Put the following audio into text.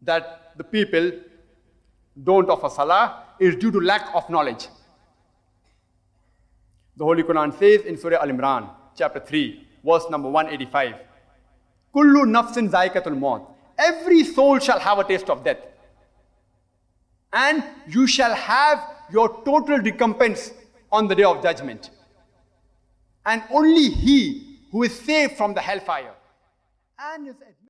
that the people don't offer salah is due to lack of knowledge. The Holy Quran says in Surah Al-Imran, chapter 3, verse number 185, Kullu nafsin zaikatul maut. Every soul shall have a taste of death. And you shall have your total recompense on the day of judgment. And only he who is saved from the hellfire and is